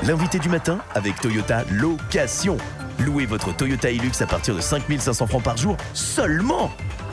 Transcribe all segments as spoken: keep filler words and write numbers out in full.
L'invité du matin avec Toyota Location. Louez votre Toyota Hilux à partir de cinq mille cinq cents francs par jour seulement.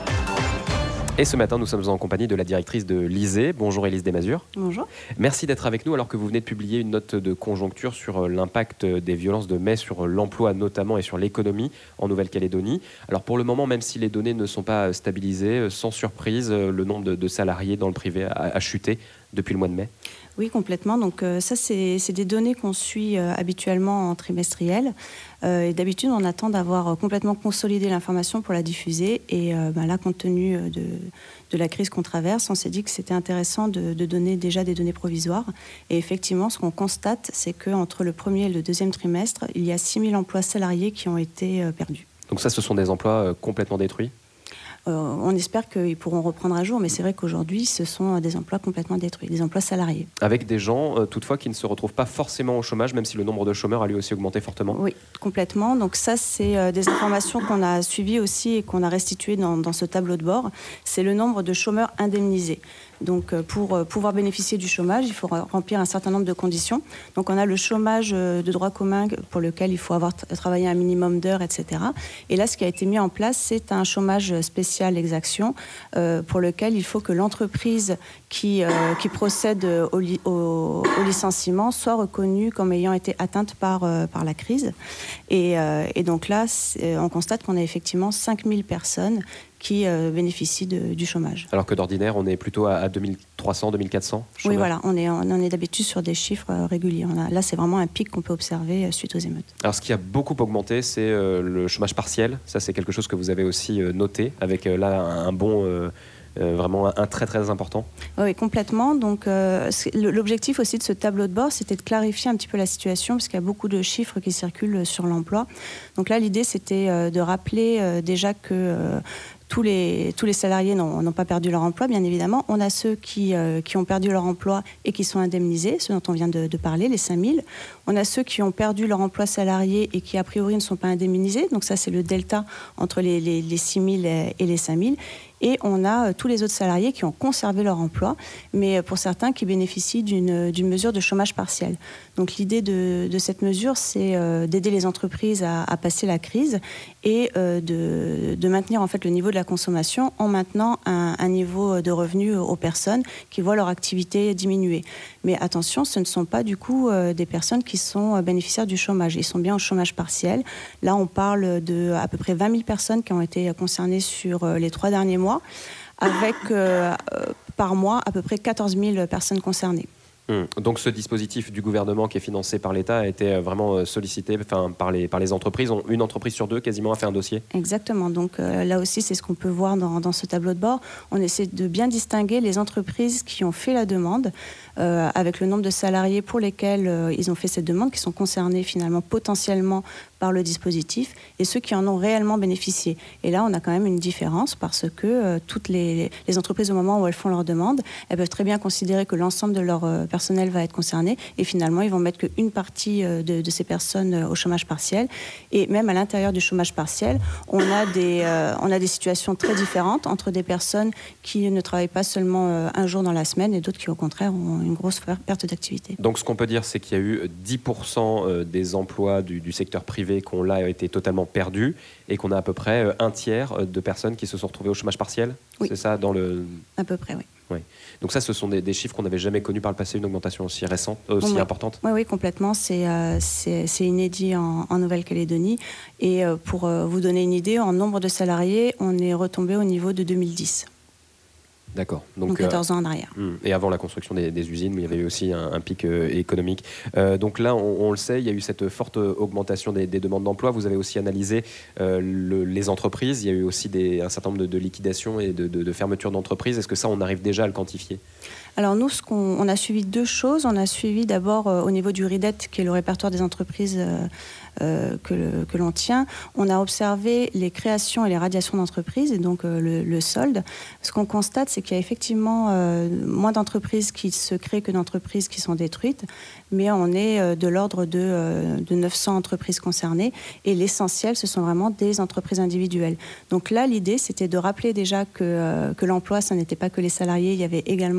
Et ce matin, nous sommes en compagnie de la directrice de l'I S E E. Bonjour Élise Desmazures. Bonjour. Merci d'être avec nous alors que vous venez de publier une note de conjoncture sur l'impact des violences de mai sur l'emploi notamment et sur l'économie en Nouvelle-Calédonie. Alors pour le moment, même si les données ne sont pas stabilisées, sans surprise, le nombre de, de salariés dans le privé a, a chuté depuis le mois de mai. Oui, complètement. Donc euh, ça, c'est, c'est des données qu'on suit euh, habituellement en trimestriel. Euh, et d'habitude, on attend d'avoir complètement consolidé l'information pour la diffuser. Et euh, ben là, compte tenu de, de la crise qu'on traverse, on s'est dit que c'était intéressant de, de donner déjà des données provisoires. Et effectivement, ce qu'on constate, c'est qu'entre le premier et le deuxième trimestre, il y a six mille emplois salariés qui ont été euh, perdus. Donc ça, ce sont des emplois euh, complètement détruits ? Euh, on espère qu'ils pourront reprendre à jour, mais c'est vrai qu'aujourd'hui, ce sont des emplois complètement détruits, des emplois salariés. Avec des gens, euh, toutefois, qui ne se retrouvent pas forcément au chômage, même si le nombre de chômeurs a lui aussi augmenté fortement. Oui, complètement. Donc ça, c'est euh, des informations qu'on a suivies aussi et qu'on a restituées dans, dans ce tableau de bord. C'est le nombre de chômeurs indemnisés. Donc pour euh, pouvoir bénéficier du chômage, il faut remplir un certain nombre de conditions. Donc on a le chômage de droit commun pour lequel il faut avoir t- travaillé un minimum d'heures, et cetera. Et là, ce qui a été mis en place, c'est un chômage spécial exaction euh, pour lequel il faut que l'entreprise qui, euh, qui procède au, li- au, au licenciement soit reconnue comme ayant été atteinte par, euh, par la crise. Et, euh, et donc là, on constate qu'on a effectivement cinq mille personnes qui euh, bénéficient de, du chômage. Alors que d'ordinaire, on est plutôt à, à deux mille trois cents, deux mille quatre cents chômeurs. Oui, voilà, on est, on en est d'habitude sur des chiffres euh, réguliers. On a, là, c'est vraiment un pic qu'on peut observer euh, suite aux émeutes. Alors, ce qui a beaucoup augmenté, c'est euh, le chômage partiel. Ça, c'est quelque chose que vous avez aussi euh, noté, avec euh, là un, un bon... Euh, Euh, vraiment un très très important. Oui, complètement. Donc, euh, l'objectif aussi de ce tableau de bord, c'était de clarifier un petit peu la situation, parce qu'il y a beaucoup de chiffres qui circulent sur l'emploi. Donc là, l'idée, c'était euh, de rappeler euh, déjà que euh, tous les, tous les salariés n'ont, n'ont pas perdu leur emploi, bien évidemment. On a ceux qui, euh, qui ont perdu leur emploi et qui sont indemnisés, ceux dont on vient de, de parler, les cinq mille. On a ceux qui ont perdu leur emploi salarié et qui, a priori, ne sont pas indemnisés. Donc ça, c'est le delta entre les, les, les six mille et les cinq mille. Et on a euh, tous les autres salariés qui ont conservé leur emploi, mais pour certains qui bénéficient d'une, d'une mesure de chômage partiel. Donc l'idée de, de cette mesure, c'est euh, d'aider les entreprises à, à passer la crise et euh, de, de maintenir en fait le niveau de la consommation en maintenant un, un niveau de revenus aux personnes qui voient leur activité diminuer. Mais attention, ce ne sont pas du coup euh, des personnes qui sont bénéficiaires du chômage. Ils sont bien au chômage partiel. Là, on parle de à peu près vingt mille personnes qui ont été concernées sur euh, les trois derniers mois, avec euh, euh, par mois à peu près quatorze mille personnes concernées. Hum. Donc ce dispositif du gouvernement qui est financé par l'État a été vraiment sollicité enfin, par, les, par les entreprises. Une entreprise sur deux quasiment a fait un dossier. Exactement. Donc euh, là aussi, c'est ce qu'on peut voir dans, dans ce tableau de bord. On essaie de bien distinguer les entreprises qui ont fait la demande euh, avec le nombre de salariés pour lesquels euh, ils ont fait cette demande, qui sont concernés finalement potentiellement par le dispositif, et ceux qui en ont réellement bénéficié. Et là, on a quand même une différence parce que euh, toutes les, les entreprises, au moment où elles font leur demande, elles peuvent très bien considérer que l'ensemble de leur euh, personnel va être concerné, et finalement, ils vont mettre qu'une partie euh, de, de ces personnes euh, au chômage partiel. Et même à l'intérieur du chômage partiel, on a des, euh, on a des situations très différentes entre des personnes qui ne travaillent pas seulement euh, un jour dans la semaine et d'autres qui, au contraire, ont une grosse perte d'activité. Donc, ce qu'on peut dire, c'est qu'il y a eu dix pour cent des emplois du, du secteur privé qui ont là été totalement perdus et qu'on a à peu près un tiers de personnes qui se sont retrouvées au chômage partiel. Oui. C'est ça dans le... À peu près, oui. Oui. Donc ça, ce sont des, des chiffres qu'on n'avait jamais connus par le passé, une augmentation aussi récente, aussi oui. importante. Oui, oui, complètement. C'est, euh, c'est, c'est inédit en, en Nouvelle-Calédonie. Et euh, pour euh, vous donner une idée, en nombre de salariés, on est retombé au niveau de deux mille dix. D'accord. Donc, donc quatorze euh, ans en arrière. Et avant la construction des, des usines, où il y avait eu aussi un, un pic euh, économique. Euh, donc là, on, on le sait, il y a eu cette forte augmentation des, des demandes d'emploi. Vous avez aussi analysé euh, le, les entreprises. Il y a eu aussi des, un certain nombre de, de liquidations et de, de, de fermetures d'entreprises. Est-ce que ça, on arrive déjà à le quantifier ? Alors nous, ce qu'on, on a suivi deux choses. On a suivi d'abord euh, au niveau du RIDET, qui est le répertoire des entreprises euh, euh, que, le, que l'on tient. On a observé les créations et les radiations d'entreprises, et donc euh, le, le solde. Ce qu'on constate, c'est qu'il y a effectivement euh, moins d'entreprises qui se créent que d'entreprises qui sont détruites, mais on est euh, de l'ordre de, euh, de neuf cents entreprises concernées, et l'essentiel, ce sont vraiment des entreprises individuelles. Donc là, l'idée, c'était de rappeler déjà que, euh, que l'emploi, ça n'était pas que les salariés, il y avait également euh,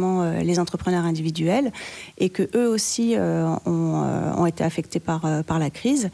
les entrepreneurs individuels et que eux aussi euh, ont, euh, ont été affectés par, euh, par la crise.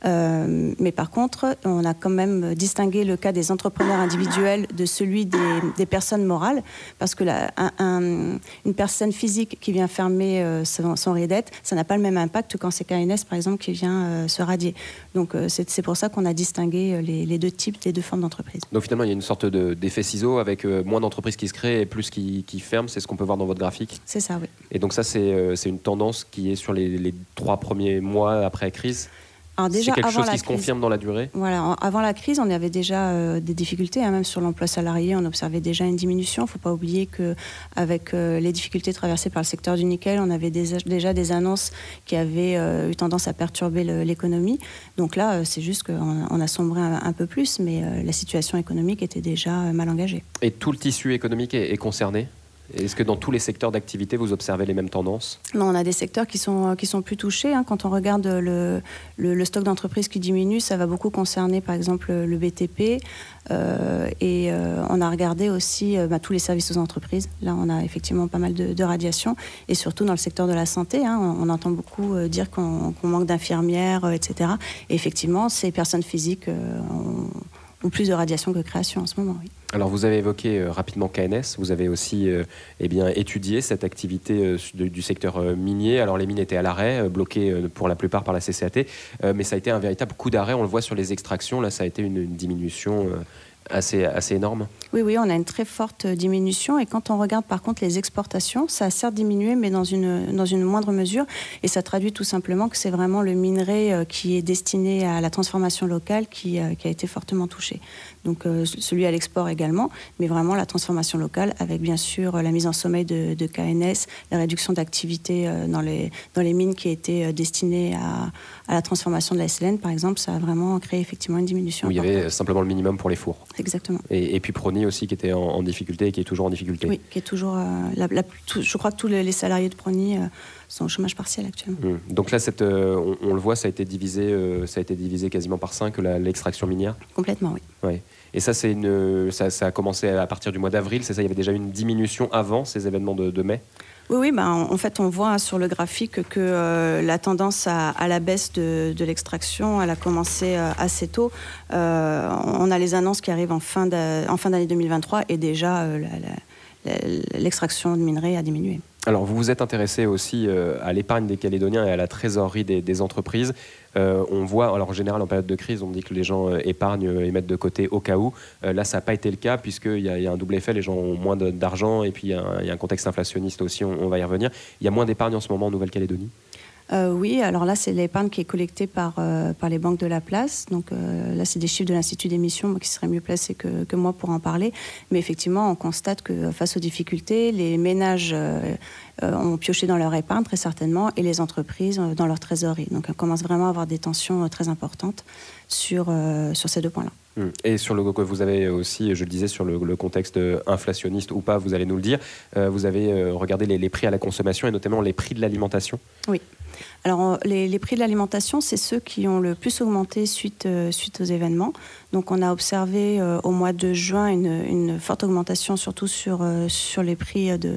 Euh, mais par contre, on a quand même distingué le cas des entrepreneurs individuels de celui des, des personnes morales, parce que la, un, un, une personne physique qui vient fermer euh, son, son RIDET, ça n'a pas le même impact que quand c'est K N S, par exemple, qui vient euh, se radier. Donc euh, c'est, c'est pour ça qu'on a distingué les, les deux types, les deux formes d'entreprises. Donc finalement, il y a une sorte de, d'effet ciseau avec euh, moins d'entreprises qui se créent et plus qui, qui ferment, c'est ce qu'on peut voir dans votre graphique. C'est ça, oui. Et donc ça, c'est, euh, c'est une tendance qui est sur les, les trois premiers mois après la crise. Alors déjà, c'est quelque avant chose la qui se crise, confirme dans la durée. Voilà, en, avant la crise, on avait déjà euh, des difficultés, hein, même sur l'emploi salarié, on observait déjà une diminution. Il ne faut pas oublier qu'avec euh, les difficultés traversées par le secteur du nickel, on avait des, déjà des annonces qui avaient euh, eu tendance à perturber le, l'économie. Donc là, euh, c'est juste qu'on on a sombré un, un peu plus, mais euh, la situation économique était déjà euh, mal engagée. Et tout le tissu économique est, est concerné ? Est-ce que dans tous les secteurs d'activité, vous observez les mêmes tendances ? Non, on a des secteurs qui sont, qui sont plus touchés. Hein. Quand on regarde le, le, le stock d'entreprises qui diminue, ça va beaucoup concerner, par exemple, le B T P. Euh, et euh, on a regardé aussi euh, bah, tous les services aux entreprises. Là, on a effectivement pas mal de, de radiation. Et surtout dans le secteur de la santé, hein, on, on entend beaucoup euh, dire qu'on, qu'on manque d'infirmières, euh, et cetera. Et effectivement, ces personnes physiques euh, ont, ont plus de radiation que création en ce moment, oui. Alors vous avez évoqué euh, rapidement K N S, vous avez aussi euh, eh bien, étudié cette activité euh, de, du secteur euh, minier. Alors les mines étaient à l'arrêt, euh, bloquées euh, pour la plupart par la C C A T, euh, mais ça a été un véritable coup d'arrêt, on le voit sur les extractions, là ça a été une, une diminution euh, assez, assez énorme. Oui, oui, on a une très forte diminution et quand on regarde par contre les exportations, ça a certes diminué mais dans une, dans une moindre mesure et ça traduit tout simplement que c'est vraiment le minerai euh, qui est destiné à la transformation locale qui, euh, qui a été fortement touché. Donc euh, celui à l'export également, mais vraiment la transformation locale avec bien sûr la mise en sommeil de, de K N S, la réduction d'activité euh, dans, les, dans les mines qui étaient euh, destinées à, à la transformation de la S L N par exemple, ça a vraiment créé effectivement une diminution. Où il y avait simplement le minimum pour les fours. Exactement. Et, et puis Prony aussi qui était en, en difficulté et qui est toujours en difficulté. Oui, qui est toujours. Euh, la, la, tout, je crois que tous les, les salariés de Prony euh, sont au chômage partiel actuellement. Mmh. Donc là, cette, euh, on, on le voit, ça a été divisé, euh, ça a été divisé quasiment par cinq la, l'extraction minière. Complètement, oui. Ouais. Et ça, c'est une, ça, ça a commencé à partir du mois d'avril, c'est ça. Il y avait déjà une diminution avant ces événements de, de mai. Oui, oui, ben, en fait, on voit sur le graphique que euh, la tendance à, à la baisse de, de l'extraction, elle a commencé euh, assez tôt. Euh, on a les annonces qui arrivent en fin, de, en fin d'année deux mille vingt-trois et déjà, euh, la, la, l'extraction de minerais a diminué. Alors, vous vous êtes intéressé aussi euh, à l'épargne des Calédoniens et à la trésorerie des, des entreprises. Euh, on voit, alors en général, en période de crise, on dit que les gens euh, épargnent euh, et mettent de côté au cas où. Euh, là, ça n'a pas été le cas, puisqu'il y, y a un double effet. Les gens ont moins de, d'argent, et puis il y, y a un contexte inflationniste aussi, on, on va y revenir. Il y a moins d'épargne en ce moment en Nouvelle-Calédonie ? Euh, oui, alors là, c'est l'épargne qui est collectée par, euh, par les banques de la place. Donc euh, là, c'est des chiffres de l'Institut d'émission, moi, qui serait mieux placé que, que moi pour en parler. Mais effectivement, on constate que face aux difficultés, les ménages euh, euh, ont pioché dans leur épargne, très certainement, et les entreprises euh, dans leur trésorerie. Donc on commence vraiment à avoir des tensions euh, très importantes sur, euh, sur ces deux points-là. Et sur le que vous avez aussi, je le disais, sur le, le contexte inflationniste ou pas, vous allez nous le dire, euh, vous avez euh, regardé les, les prix à la consommation et notamment les prix de l'alimentation. Oui. Alors, les, les prix de l'alimentation, c'est ceux qui ont le plus augmenté suite, euh, suite aux événements. Donc, on a observé euh, au mois de juin une, une forte augmentation, surtout sur, euh, sur les prix de...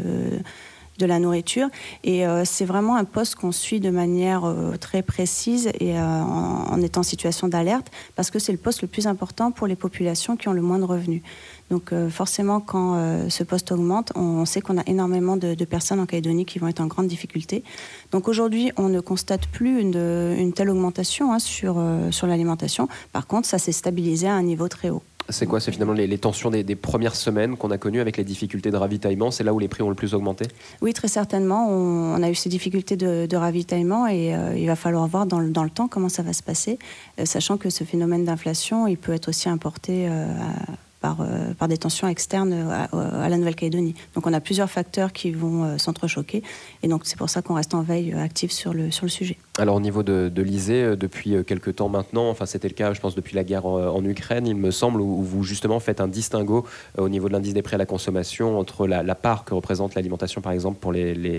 de la nourriture et euh, c'est vraiment un poste qu'on suit de manière euh, très précise et euh, en, en étant en situation d'alerte parce que c'est le poste le plus important pour les populations qui ont le moins de revenus. Donc euh, forcément quand euh, ce poste augmente, on, on sait qu'on a énormément de, de personnes en Calédonie qui vont être en grande difficulté. Donc aujourd'hui, on ne constate plus une, une telle augmentation hein, sur, euh, sur l'alimentation. Par contre, ça s'est stabilisé à un niveau très haut. C'est quoi ? C'est finalement les, les tensions des, des premières semaines qu'on a connues avec les difficultés de ravitaillement. C'est là où les prix ont le plus augmenté ? Oui, très certainement. On, on a eu ces difficultés de, de ravitaillement et euh, il va falloir voir dans le, dans le temps comment ça va se passer, euh, sachant que ce phénomène d'inflation, il peut être aussi importé euh, à, par, euh, par des tensions externes à, à la Nouvelle-Calédonie. Donc on a plusieurs facteurs qui vont euh, s'entrechoquer et donc c'est pour ça qu'on reste en veille euh, active sur le, sur le sujet. Alors au niveau de, de l'I S E E, depuis quelques temps maintenant, enfin c'était le cas je pense depuis la guerre en, en Ukraine, il me semble, où vous justement faites un distinguo euh, au niveau de l'indice des prix à la consommation entre la, la part que représente l'alimentation par exemple pour les, les,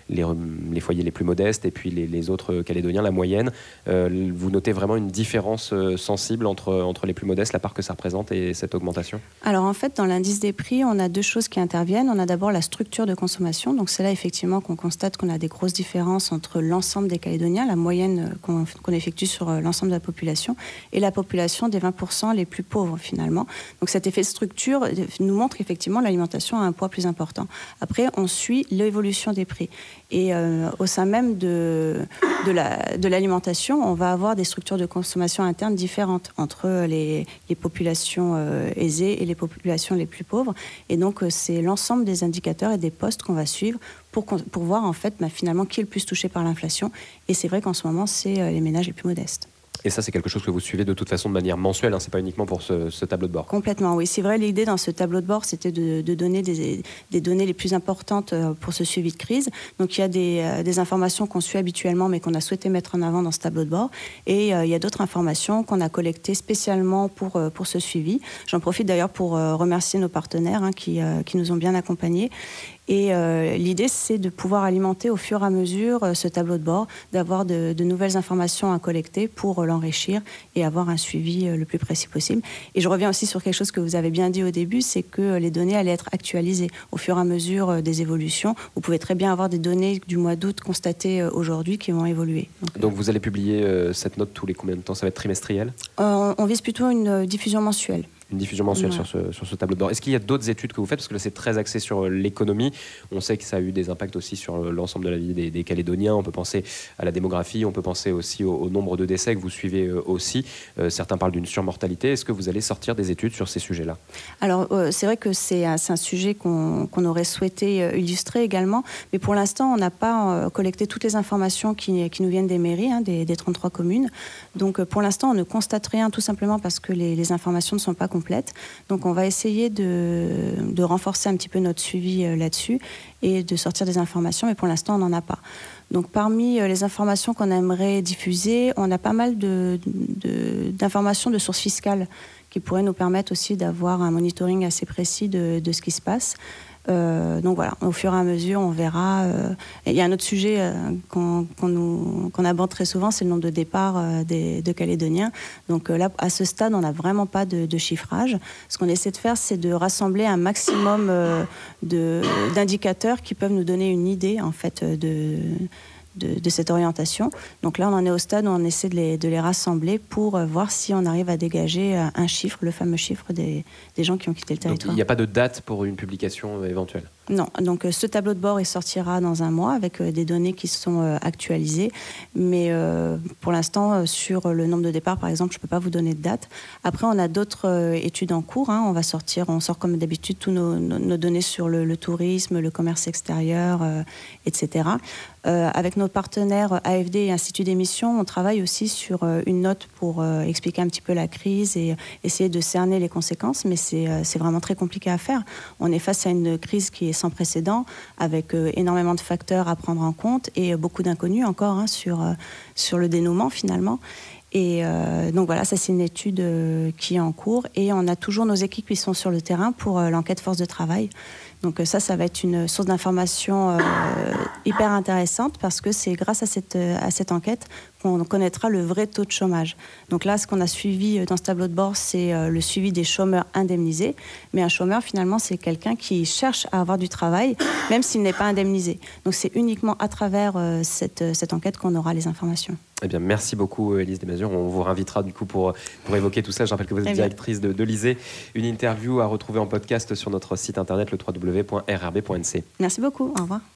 les, les foyers les plus modestes et puis les, les autres Calédoniens, la moyenne. Euh, vous notez vraiment une différence euh, sensible entre, entre les plus modestes, la part que ça représente et cette augmentation? Alors en fait, dans l'indice des prix, on a deux choses qui interviennent. On a d'abord la structure de consommation. Donc c'est là effectivement qu'on constate qu'on a des grosses différences entre l'ensemble des Calédoniens, la moyenne qu'on, qu'on effectue sur l'ensemble de la population, et la population des vingt pour cent les plus pauvres finalement. Donc cet effet de structure nous montre qu'effectivement l'alimentation a un poids plus important. Après, on suit l'évolution des prix. Et euh, au sein même de, de, la, de l'alimentation, on va avoir des structures de consommation interne différentes entre les, les populations euh, aisées et les populations les plus pauvres. Et donc, euh, c'est l'ensemble des indicateurs et des postes qu'on va suivre pour, pour voir en fait bah, finalement qui est le plus touché par l'inflation. Et c'est vrai qu'en ce moment, c'est euh, les ménages les plus modestes. Et ça, c'est quelque chose que vous suivez de toute façon de manière mensuelle, hein, c'est pas uniquement pour ce, ce tableau de bord. Complètement, oui. C'est vrai, l'idée dans ce tableau de bord, c'était de, de donner des, des données les plus importantes pour ce suivi de crise. Donc, il y a des, euh, des informations qu'on suit habituellement, mais qu'on a souhaité mettre en avant dans ce tableau de bord. Et euh, il y a d'autres informations qu'on a collectées spécialement pour, euh, pour ce suivi. J'en profite d'ailleurs pour euh, remercier nos partenaires hein, qui, euh, qui nous ont bien accompagnés. Et euh, l'idée, c'est de pouvoir alimenter au fur et à mesure euh, ce tableau de bord, d'avoir de, de nouvelles informations à collecter pour euh, l'enrichir et avoir un suivi euh, le plus précis possible. Et je reviens aussi sur quelque chose que vous avez bien dit au début, c'est que euh, les données allaient être actualisées au fur et à mesure euh, des évolutions. Vous pouvez très bien avoir des données du mois d'août constatées euh, aujourd'hui qui vont évoluer. Donc, Donc vous allez publier euh, cette note tous les combien de temps? Ça va être trimestriel? euh, On vise plutôt une euh, diffusion mensuelle. Une diffusion mensuelle ouais. sur, ce, sur ce tableau de bord. Est-ce qu'il y a d'autres études que vous faites? Parce que là, c'est très axé sur l'économie. On sait que ça a eu des impacts aussi sur l'ensemble de la vie des, des Calédoniens. On peut penser à la démographie, on peut penser aussi au, au nombre de décès que vous suivez aussi. Euh, certains parlent d'une surmortalité. Est-ce que vous allez sortir des études sur ces sujets-là? Alors, euh, c'est vrai que c'est un, c'est un sujet qu'on, qu'on aurait souhaité euh, illustrer également. Mais pour l'instant, on n'a pas euh, collecté toutes les informations qui, qui nous viennent des mairies, hein, des, des trente-trois communes. Donc, euh, pour l'instant, on ne constate rien, tout simplement parce que les, les informations ne sont pas complètes. Donc on va essayer de, de renforcer un petit peu notre suivi euh, là-dessus et de sortir des informations, mais pour l'instant on n'en a pas. Donc parmi euh, les informations qu'on aimerait diffuser, on a pas mal de, de, d'informations de sources fiscales qui pourraient nous permettre aussi d'avoir un monitoring assez précis de, de ce qui se passe. Euh, donc voilà, au fur et à mesure, on verra. Euh, il y a un autre sujet euh, qu'on, qu'on, nous, qu'on aborde très souvent, c'est le nombre de départs euh, des, de Calédoniens. Donc euh, là, à ce stade, on n'a vraiment pas de, de chiffrage. Ce qu'on essaie de faire, c'est de rassembler un maximum euh, de, d'indicateurs qui peuvent nous donner une idée, en fait, de... De, de cette orientation. Donc là, on en est au stade où on essaie de les, de les rassembler pour euh, voir si on arrive à dégager euh, un chiffre, le fameux chiffre des, des gens qui ont quitté le territoire. Donc il n'y a pas de date pour une publication euh, éventuelle? Non, donc euh, ce tableau de bord, il sortira dans un mois avec euh, des données qui sont euh, actualisées. Mais euh, pour l'instant, euh, sur le nombre de départs, par exemple, je ne peux pas vous donner de date. Après, on a d'autres euh, études en cours. Hein. On va sortir, on sort comme d'habitude tous nos, nos, nos données sur le, le tourisme, le commerce extérieur, euh, et cetera. Euh, avec nos partenaires A F D et Institut d'émission, on travaille aussi sur euh, une note pour euh, expliquer un petit peu la crise et essayer de cerner les conséquences, mais c'est, euh, c'est vraiment très compliqué à faire. On est face à une crise qui est sans précédent, avec euh, énormément de facteurs à prendre en compte et euh, beaucoup d'inconnus encore hein, sur, euh, sur le dénouement finalement. Et euh, donc voilà, ça c'est une étude euh, qui est en cours et on a toujours nos équipes qui sont sur le terrain pour euh, l'enquête force de travail. Donc ça, ça va être une source d'information euh, hyper intéressante parce que c'est grâce à cette, à cette enquête qu'on connaîtra le vrai taux de chômage. Donc là, ce qu'on a suivi dans ce tableau de bord, c'est euh, le suivi des chômeurs indemnisés. Mais un chômeur, finalement, c'est quelqu'un qui cherche à avoir du travail, même s'il n'est pas indemnisé. Donc c'est uniquement à travers euh, cette, cette enquête qu'on aura les informations. Eh bien, merci beaucoup, Élise Desmazures. On vous réinvitera du coup pour, pour évoquer tout ça. Je rappelle que vous êtes directrice de, de l'I S E E. Une interview à retrouver en podcast sur notre site internet, le w w w point r r b point n c. Merci beaucoup. Au revoir.